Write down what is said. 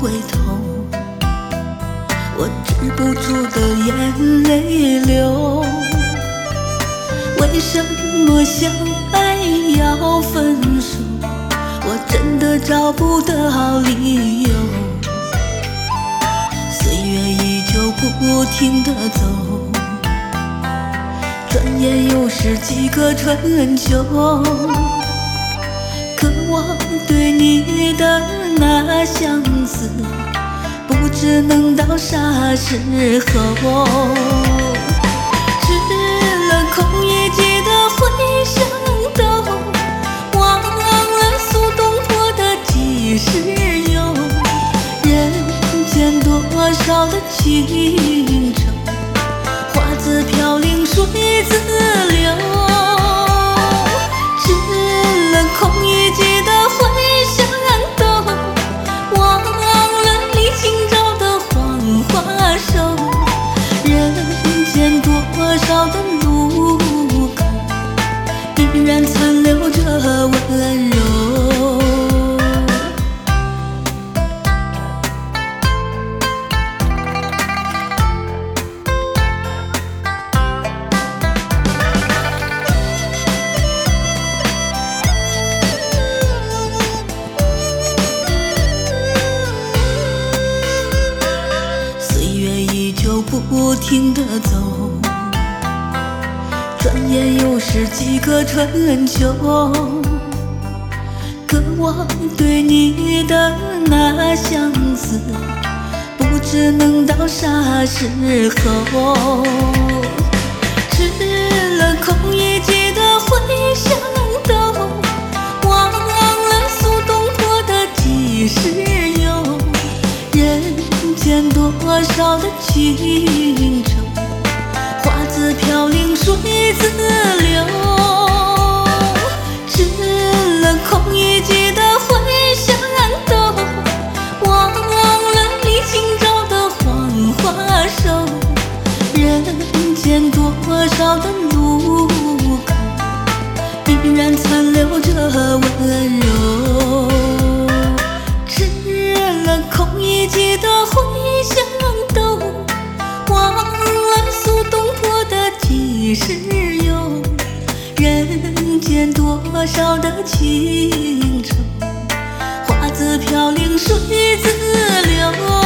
回头，我止不住的眼泪流。为什么相爱要分手？我真的找不到理由。岁月依旧不停地走，转眼又是几个春秋。可我对你的那相思，不知能到啥时候。吃了空一季的回响豆，忘了苏东坡的几时有。人间多少的情愁，花自飘零水自流。吃了空一季的回响豆，忘了离清照的黄花瘦。人间多少的路口，依然残留着温柔。不停地走，转眼又是几个春秋。可我对你的那相思，不知能到啥时候。吃了空一季的回响豆，忘了苏东坡的几时有。人间多少的情愁，花自飘零水自流。吃了空一季的回响豆，忘了离清照的黄花瘦。人间多少的路口，依然残留着温柔。吃了空一季的回响豆，忘了苏东坡的几时有。人间多少的情愁，花自飘零水自流。